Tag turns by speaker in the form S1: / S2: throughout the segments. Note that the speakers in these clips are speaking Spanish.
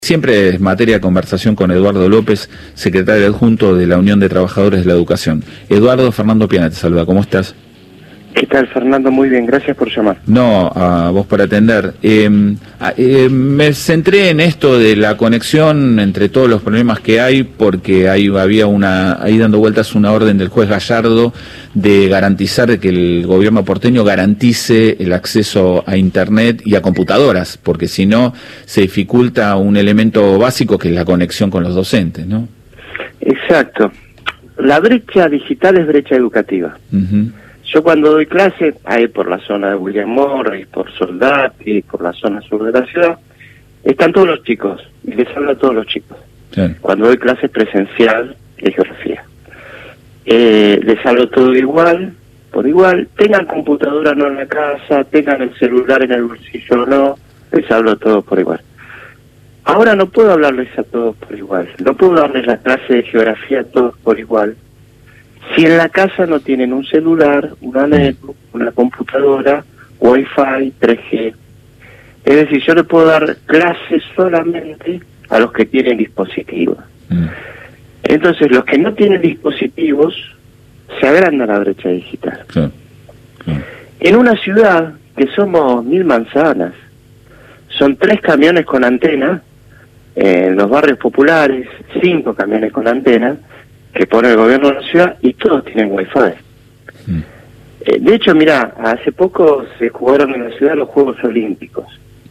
S1: Siempre es materia de conversación con Eduardo López, secretario adjunto de la Unión de Trabajadores de la Educación. Eduardo, Fernando Piana te saluda, ¿cómo estás?
S2: ¿Qué tal, Fernando? Muy bien, gracias por llamar.
S1: No, a vos por atender. Me centré en esto de la conexión entre todos los problemas que hay, porque había ahí dando vueltas una orden del juez Gallardo de garantizar que el gobierno porteño garantice el acceso a Internet y a computadoras, porque si no se dificulta un elemento básico que es la conexión con los docentes, ¿no?
S2: Exacto. La brecha digital es brecha educativa.
S1: Uh-huh.
S2: Yo cuando doy clase, ahí por la zona de William Morris, por Soldati, por la zona sur de la ciudad, están todos los chicos, y les hablo a todos los chicos.
S1: Sí.
S2: Cuando doy clase presencial de geografía. Les hablo todo igual, por igual, tengan computadora o no en la casa, tengan el celular en el bolsillo o no, les hablo todo por igual. Ahora no puedo hablarles a todos por igual, no puedo darles la clase de geografía a todos por igual, si en la casa no tienen un celular, una netbook, una computadora, Wi-Fi, 3G. Es decir, yo le puedo dar clases solamente a los que tienen dispositivos. Entonces, los que no tienen dispositivos, se agranda la brecha digital.
S1: Sí.
S2: En una ciudad que somos 1000 manzanas, son 3 camiones con antena, en los barrios populares, 5 camiones con antena, que pone el gobierno de la ciudad, y todos tienen Wi-Fi. De hecho, mira, hace poco se jugaron en la ciudad los Juegos Olímpicos.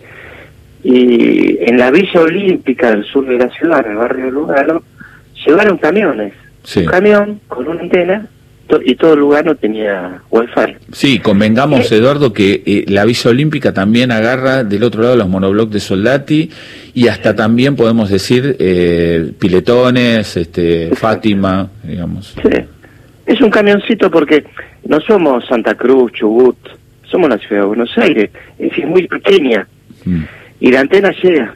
S2: Y en la Villa Olímpica del sur de la ciudad, en el barrio de Lugano, llevaron camiones.
S1: Sí.
S2: Un camión con una antena, y todo Lugano tenía Wi-Fi.
S1: Sí, convengamos, Eduardo, que la Villa Olímpica también agarra del otro lado los monoblocks de Soldati y hasta también podemos decir Piletones, Fátima, digamos.
S2: Sí, es un camioncito porque no somos Santa Cruz, Chubut, somos la ciudad de Buenos Aires, es decir, muy pequeña, y la antena llega.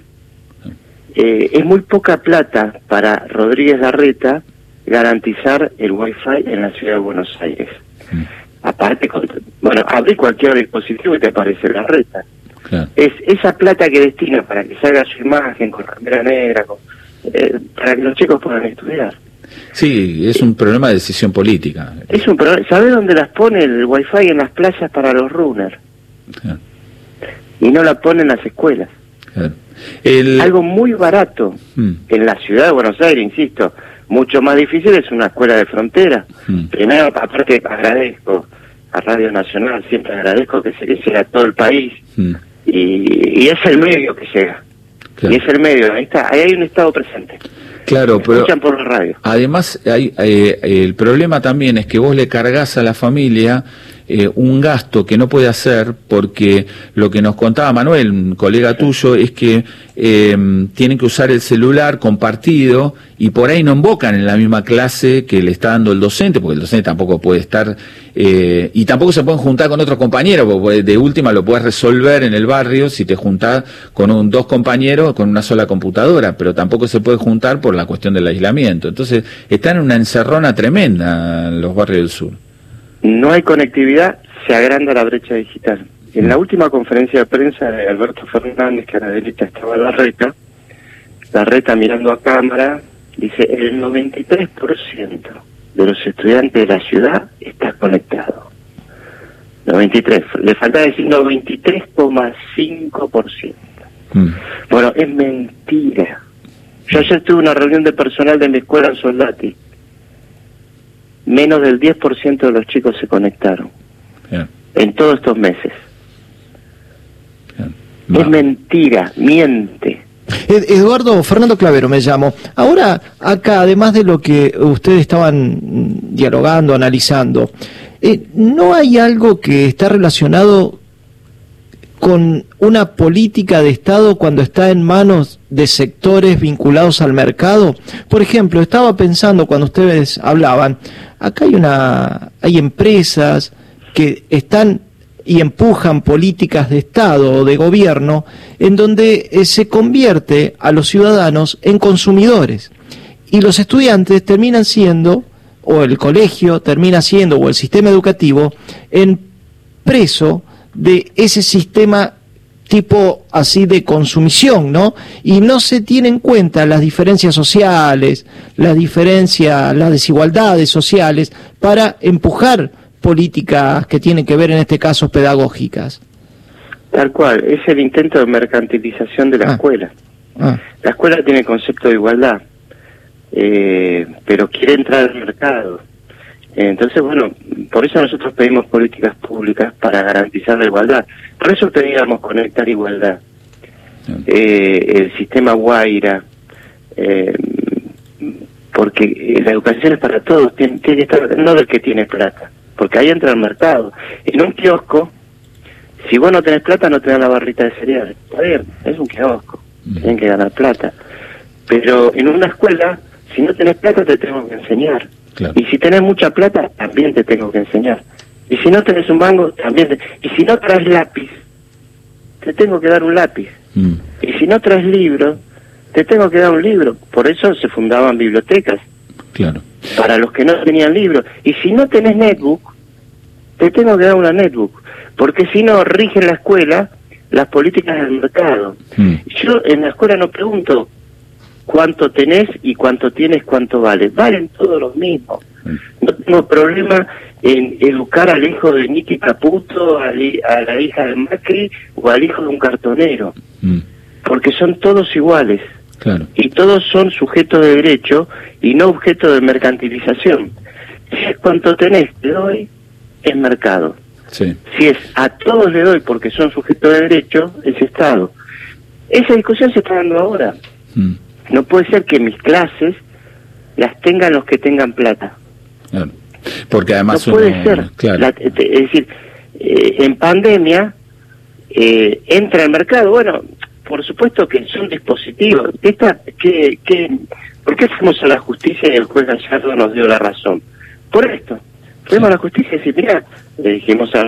S2: Es muy poca plata para Rodríguez Larreta garantizar el Wi-Fi en la ciudad de Buenos Aires. Aparte, abrí cualquier dispositivo y te aparece Larreta.
S1: Claro.
S2: Es esa plata que destina para que salga su imagen con remera negra, para que los chicos puedan estudiar.
S1: Sí, es un problema de decisión política.
S2: Es un problema. ¿Sabés dónde las pone el Wi-Fi? En las playas para los runners.
S1: Claro.
S2: Y no la pone en las escuelas.
S1: Claro.
S2: Algo muy barato en la ciudad de Buenos Aires, insisto. Mucho más difícil es una escuela de frontera. Primero, aparte, agradezco a Radio Nacional, siempre agradezco que se llega a todo el país. Y es el medio que llega. Claro. Y es el medio, ahí hay un Estado presente.
S1: Claro, pero
S2: escuchan por la radio.
S1: Además, el problema también es que vos le cargas a la familia un gasto que no puede hacer, porque lo que nos contaba Manuel, un colega tuyo, es que tienen que usar el celular compartido y por ahí no invocan en la misma clase que le está dando el docente, porque el docente tampoco puede estar, y tampoco se pueden juntar con otros compañeros, porque de última lo puedes resolver en el barrio si te juntás con 2 compañeros con una sola computadora, pero tampoco se puede juntar por la cuestión del aislamiento. Entonces, están en una encerrona tremenda en los barrios del sur.
S2: No hay conectividad, se agranda la brecha digital. En la última conferencia de prensa de Alberto Fernández, que a la derecha estaba Larreta mirando a cámara, dice, el 93% de los estudiantes de la ciudad está conectado. 93, le falta decir 93,5%. Bueno, es mentira. Yo ayer tuve una reunión de personal de mi escuela en Soldati. Menos del 10% de los chicos se conectaron.
S1: Bien.
S2: En todos estos meses.
S1: No.
S2: Es mentira, miente.
S3: Eduardo, Fernando Clavero me llamo. Ahora, acá, además de lo que ustedes estaban dialogando, analizando, ¿no hay algo que está relacionado con una política de Estado cuando está en manos de sectores vinculados al mercado? Por ejemplo, estaba pensando cuando ustedes hablaban, acá hay empresas que están y empujan políticas de Estado o de gobierno en donde se convierte a los ciudadanos en consumidores. Y los estudiantes terminan siendo, o el colegio termina siendo, o el sistema educativo, en preso de ese sistema tipo así de consumición, ¿no? Y no se tienen en cuenta las diferencias sociales, las desigualdades sociales para empujar políticas que tienen que ver en este caso pedagógicas.
S2: Tal cual, es el intento de mercantilización de la escuela. La escuela tiene concepto de igualdad, pero quiere entrar al mercado. Entonces, bueno, por eso nosotros pedimos políticas públicas para garantizar la igualdad. Por eso pedíamos conectar igualdad. El sistema Guaira, porque la educación es para todos, tiene que estar, no del que tiene plata, porque ahí entra el mercado. En un kiosco, si vos no tenés plata, no te dan la barrita de cereal. Está bien, es un kiosco, tienen que ganar plata. Pero en una escuela, si no tenés plata, te tengo que enseñar.
S1: Claro.
S2: Y si tenés mucha plata, también te tengo que enseñar. Y si no tenés un mango, también y si no traes lápiz, te tengo que dar un lápiz. Y si no traes libro, te tengo que dar un libro. Por eso se fundaban bibliotecas.
S1: Claro.
S2: Para los que no tenían libro. Y si no tenés netbook, te tengo que dar una netbook. Porque si no, rige la escuela las políticas del mercado. Yo en la escuela no pregunto cuánto tenés y cuánto tienes, cuánto vale. Valen todos los mismos. No tengo problema en educar al hijo de Nicky Caputo, a la hija de Macri o al hijo de un cartonero. Porque son todos iguales.
S1: Claro.
S2: Y todos son sujetos de derecho y no objeto de mercantilización. Si es cuánto tenés, te doy, es mercado.
S1: Sí.
S2: Si es a todos le doy porque son sujetos de derecho, es Estado. Esa discusión se está dando ahora. No puede ser que mis clases las tengan los que tengan plata.
S1: Claro. Porque además
S2: no puede ser.
S1: Claro.
S2: Es decir, en pandemia entra al mercado. Bueno, por supuesto que son dispositivos. ¿Por qué fuimos a la justicia y el juez Gallardo nos dio la razón? Por esto. Fuimos a la justicia y decimos, mira, le dijimos al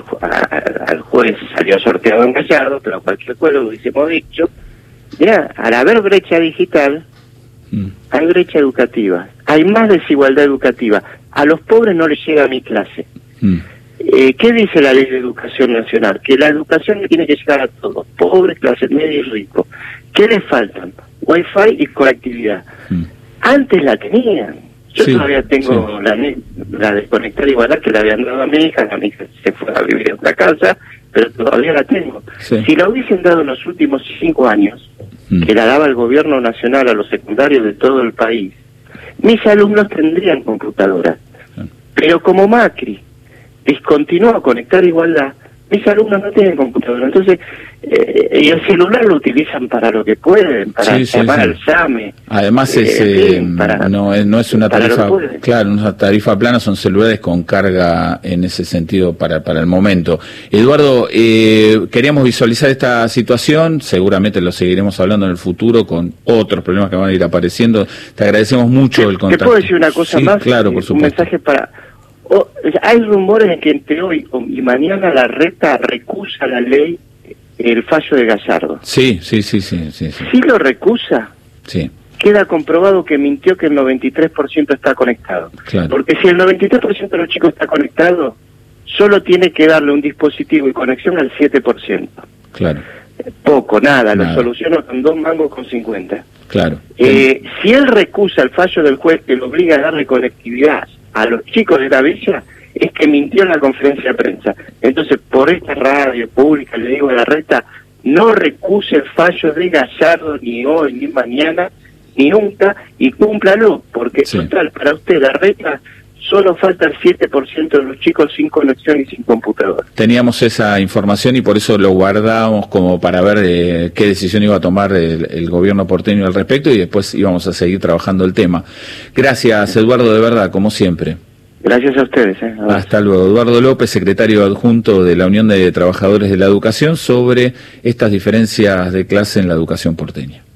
S2: juez, salió sorteado en Gallardo, pero a cualquier juez lo hubiésemos dicho, mira, al haber brecha digital, hay brecha educativa, hay más desigualdad educativa. A los pobres no les llega mi clase. ¿Qué dice la Ley de Educación Nacional? Que la educación tiene que llegar a todos, pobres, clase media y ricos. ¿Qué les faltan? Wi-Fi y conectividad. Antes la tenían. Yo todavía tengo la de Conectar Igualdad que le habían dado a mi hija se fue a vivir en otra casa, pero todavía la tengo. Si la hubiesen dado en los últimos 5 años, que la daba el gobierno nacional a los secundarios de todo el país, mis alumnos tendrían computadoras. Pero como Macri discontinuó Conectar Igualdad, mis alumnos no tienen computadora. Entonces, y el celular lo utilizan para lo que pueden, para llamar al SAME.
S1: Además, no es una tarifa, claro, una tarifa plana, son celulares con carga en ese sentido para el momento. Eduardo, queríamos visualizar esta situación, seguramente lo seguiremos hablando en el futuro con otros problemas que van a ir apareciendo. Te agradecemos mucho el contacto.
S2: ¿Te puedo decir una cosa más?
S1: Claro, por supuesto.
S2: Un mensaje para... hay rumores de que entre hoy y mañana la Reta recusa la ley, el fallo de Gallardo.
S1: Sí.
S2: Si lo recusa,
S4: queda comprobado que mintió que el 93% está conectado.
S1: Claro.
S4: Porque si el 93% de los chicos está conectado, solo tiene que darle un dispositivo y conexión al 7%.
S1: Claro.
S4: Poco, nada, lo soluciono con 2 mangos con 50.
S1: Claro.
S4: Si él recusa el fallo del juez que lo obliga a darle conectividad a los chicos de la villa, es que mintió en la conferencia de prensa. Entonces, por esta radio pública, le digo a la Reta, no recuse el fallo de Gallardo ni hoy, ni mañana, ni nunca, y cúmplalo, porque total, para usted, la Reta, solo falta el 7% de los chicos sin conexión y sin computadora.
S1: Teníamos esa información y por eso lo guardamos como para ver qué decisión iba a tomar el gobierno porteño al respecto, y después íbamos a seguir trabajando el tema. Gracias, Eduardo, de verdad, como siempre.
S4: Gracias a ustedes.
S1: Hasta luego. Eduardo López, secretario adjunto de la Unión de Trabajadores de la Educación, sobre estas diferencias de clase en la educación porteña.